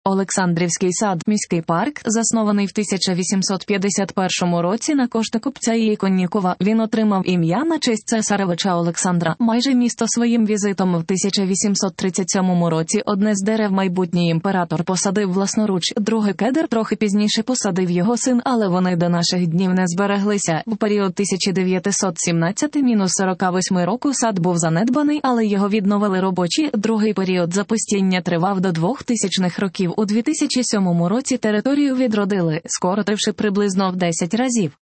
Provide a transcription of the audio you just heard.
Олександрівський сад – міський парк, заснований в 1851 році на кошти купця Іконнікова. Він отримав ім'я на честь цесаревича Олександра. Майже місто своїм візитом в 1837 році одне з дерев майбутній імператор посадив власноруч, другий кедр трохи пізніше посадив його син, але вони до наших днів не збереглися. В період 1917-48 року сад був занедбаний, але його відновили робочі. Другий період запустіння тривав до 2000-х років. У 2007 році територію відродили, скоротивши приблизно в 10 разів.